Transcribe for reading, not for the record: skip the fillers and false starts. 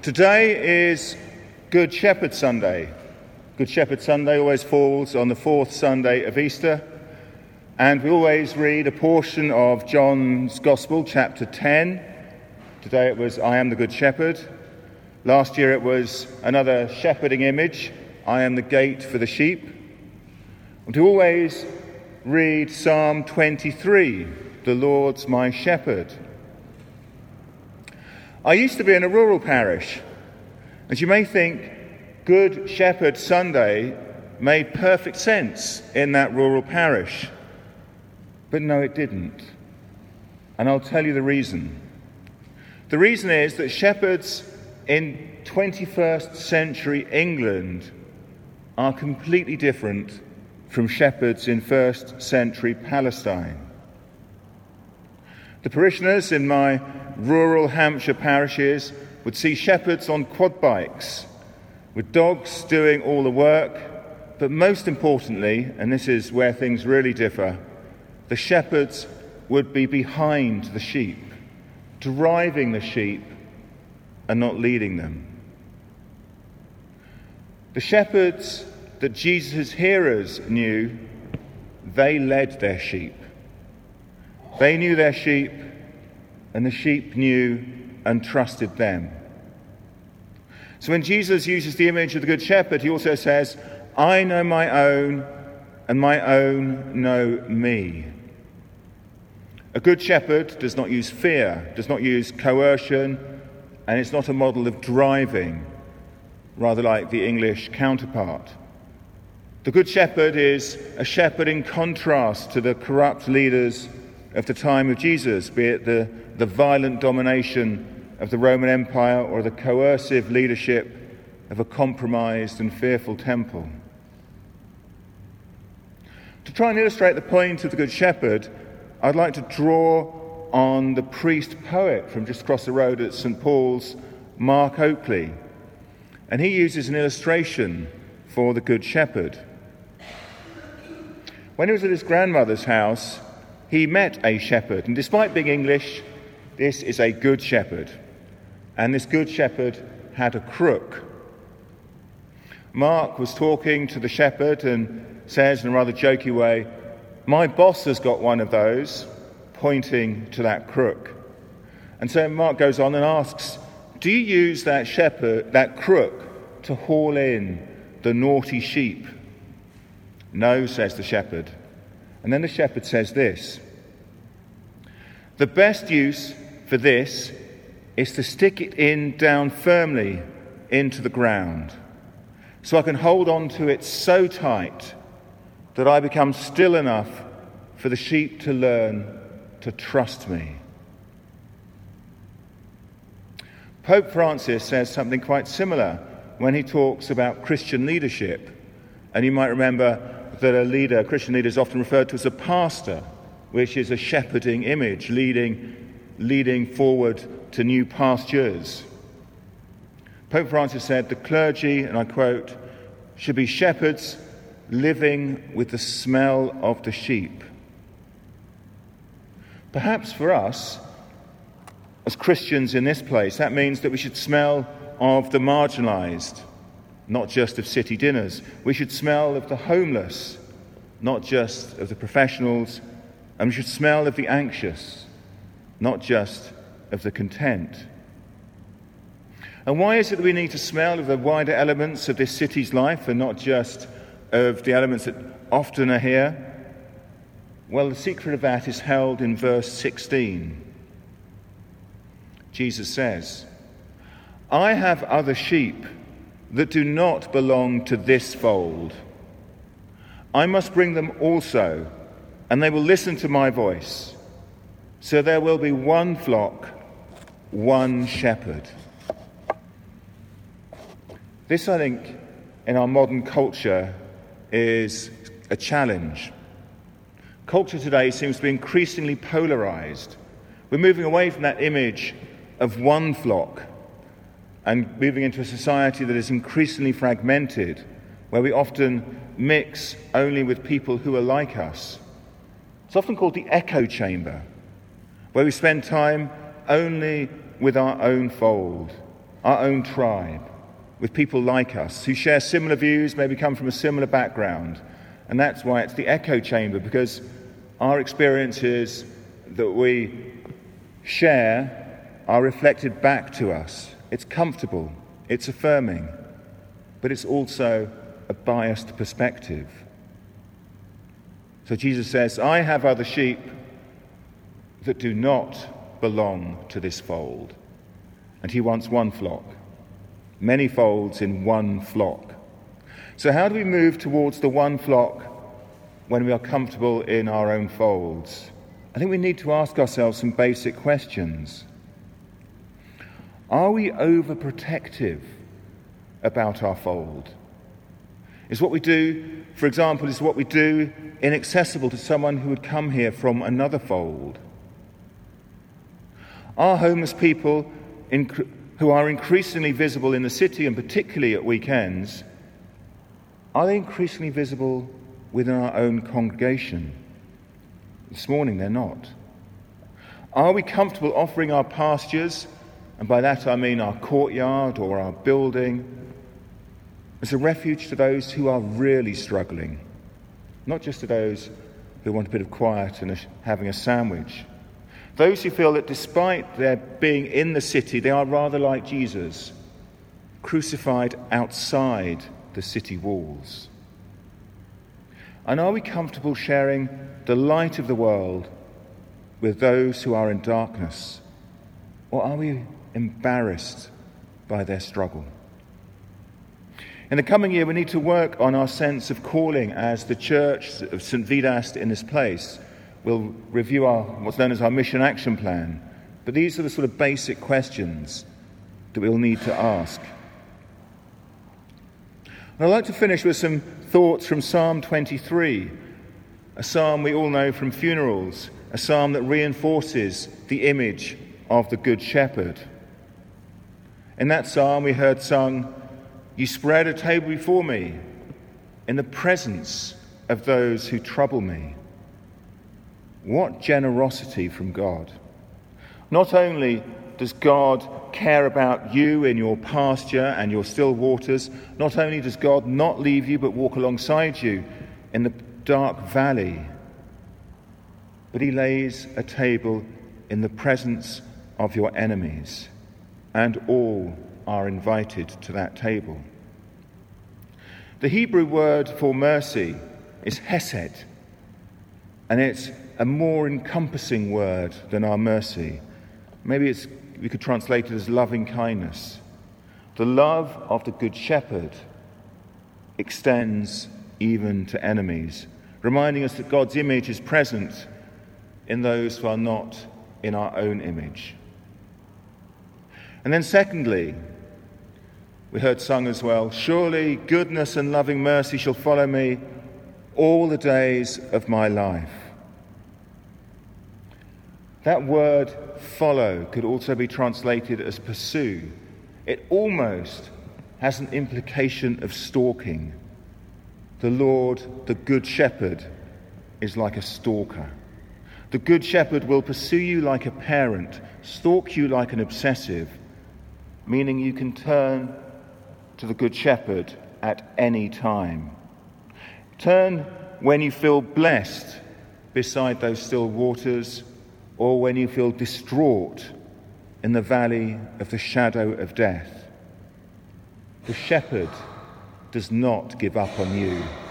Today is Good Shepherd Sunday. Good Shepherd Sunday always falls on the fourth Sunday of Easter, and we always read a portion of John's Gospel, chapter 10. Today it was, I am the Good Shepherd. Last year it was another shepherding image, I am the gate for the sheep. And we always read Psalm 23, the Lord's my shepherd. I used to be in a rural parish, and you may think Good Shepherd Sunday made perfect sense in that rural parish. But no, it didn't. And I'll tell you the reason. The reason is that shepherds in 21st century England are completely different from shepherds in first century Palestine. The parishioners in my rural Hampshire parishes would see shepherds on quad bikes, with dogs doing all the work, but most importantly, and this is where things really differ, the shepherds would be behind the sheep, driving the sheep and not leading them. The shepherds that Jesus' hearers knew, they led their sheep. They knew their sheep, and the sheep knew and trusted them. So when Jesus uses the image of the Good Shepherd, he also says, I know my own, and my own know me. A good shepherd does not use fear, does not use coercion, and it's not a model of driving, rather like the English counterpart. The Good Shepherd is a shepherd in contrast to the corrupt leaders of the time of Jesus, be it the violent domination of the Roman Empire or the coercive leadership of a compromised and fearful temple. To try and illustrate the point of the Good Shepherd, I'd like to draw on the priest-poet from just across the road at St. Paul's, Mark Oakley. And he uses an illustration for the Good Shepherd. When he was at his grandmother's house, he met a shepherd, and despite being English, this is a good shepherd. And this good shepherd had a crook. Mark was talking to the shepherd and says in a rather jokey way, my boss has got one of those, pointing to that crook. And so Mark goes on and asks, do you use that crook, to haul in the naughty sheep? No, says the shepherd. And then the shepherd says this, the best use for this is to stick it in down firmly into the ground, so I can hold on to it so tight that I become still enough for the sheep to learn to trust me. Pope Francis says something quite similar when he talks about Christian leadership. And you might remember that a Christian leader is often referred to as a pastor, which is a shepherding image, leading forward to new pastures. Pope Francis said, the clergy, and I quote, should be shepherds living with the smell of the sheep. Perhaps for us, as Christians in this place, that means that we should smell of the marginalised, not just of city dinners. We should smell of the homeless, not just of the professionals, and we should smell of the anxious, not just of the content. And why is it that we need to smell of the wider elements of this city's life and not just of the elements that often are here? Well, the secret of that is held in verse 16. Jesus says, I have other sheep that do not belong to this fold. I must bring them also, and they will listen to my voice. So there will be one flock, one shepherd. This, I think, in our modern culture is a challenge. Culture today seems to be increasingly polarized. We're moving away from that image of one flock and moving into a society that is increasingly fragmented, where we often mix only with people who are like us. It's often called the echo chamber, where we spend time only with our own fold, our own tribe, with people like us who share similar views, maybe come from a similar background. And that's why it's the echo chamber, because our experiences that we share are reflected back to us. It's comfortable, it's affirming, but it's also a biased perspective. So Jesus says, I have other sheep that do not belong to this fold. And he wants one flock, many folds in one flock. So how do we move towards the one flock when we are comfortable in our own folds? I think we need to ask ourselves some basic questions. Are we overprotective about our fold? Is what we do, for example, is what we do inaccessible to someone who would come here from another fold? Are homeless people who are increasingly visible in the city, and particularly at weekends, are they increasingly visible within our own congregation? This morning they're not. Are we comfortable offering our pastures, and by that I mean our courtyard or our building, as a refuge to those who are really struggling, not just to those who want a bit of quiet and having a sandwich? Those who feel that despite their being in the city, they are rather like Jesus, crucified outside the city walls. And are we comfortable sharing the light of the world with those who are in darkness? Or are we embarrassed by their struggle? In the coming year, we need to work on our sense of calling as the Church of St. Vidast in this place. We'll review what's known as our mission action plan. But these are the sort of basic questions that we'll need to ask. And I'd like to finish with some thoughts from Psalm 23, a psalm we all know from funerals, a psalm that reinforces the image of the Good Shepherd. In that psalm we heard sung, "You spread a table before me in the presence of those who trouble me." What generosity from God. Not only does God care about you in your pasture and your still waters, not only does God not leave you but walk alongside you in the dark valley, but he lays a table in the presence of your enemies, and all are invited to that table. The Hebrew word for mercy is hesed, and it's a more encompassing word than our mercy. Maybe we could translate it as loving kindness. The love of the Good Shepherd extends even to enemies, reminding us that God's image is present in those who are not in our own image. And then secondly, we heard sung as well, "Surely goodness and loving mercy shall follow me all the days of my life." That word follow could also be translated as pursue. It almost has an implication of stalking. The Lord, the Good Shepherd, is like a stalker. The Good Shepherd will pursue you like a parent, stalk you like an obsessive, meaning you can turn to the Good Shepherd at any time. Turn when you feel blessed beside those still waters, or when you feel distraught in the valley of the shadow of death. The shepherd does not give up on you.